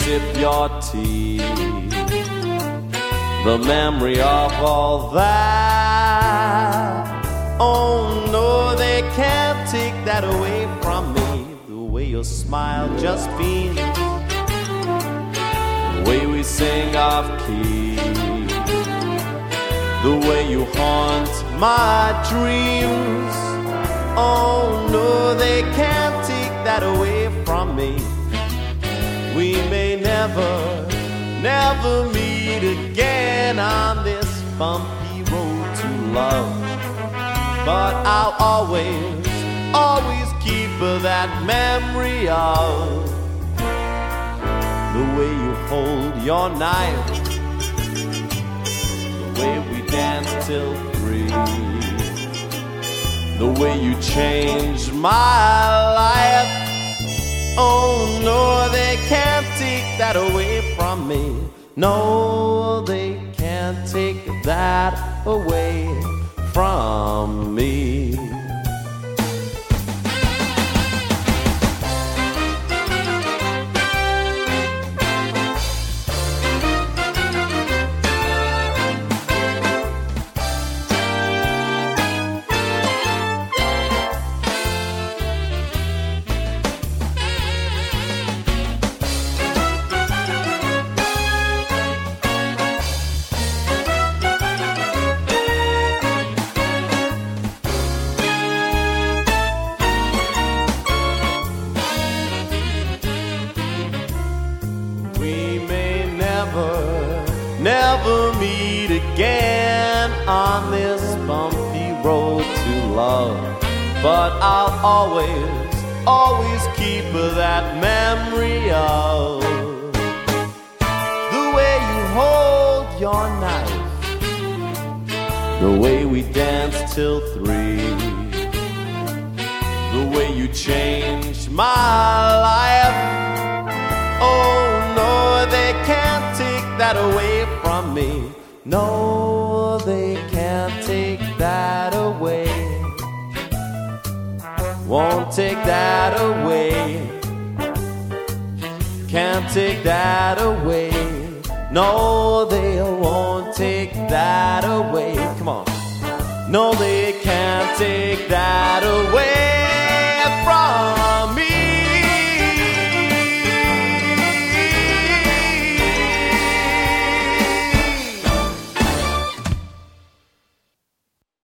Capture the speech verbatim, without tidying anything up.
sip your tea. The memory of all that. Oh no, they can't take that away from me. The way your smile just beams, the way we sing off key, the way you haunt my dreams. Oh no, they can't take that away from me. We may never, never meet again on this bumpy road to love, but I'll always, always keep that memory of the way you hold your knife, the way we dance till three, the way you changed my life. Oh no, they can't take that away from me. No, they can't take that away from me. Never meet again on this bumpy road to love, but I'll always, always keep that memory of the way you hold your knife, the way we danced till three, the way you changed my life. Oh no, they can't take that away from me. No, they can't take that away. Won't take that away. Can't take that away. No, they won't take that away. Come on. No, they can't take that away.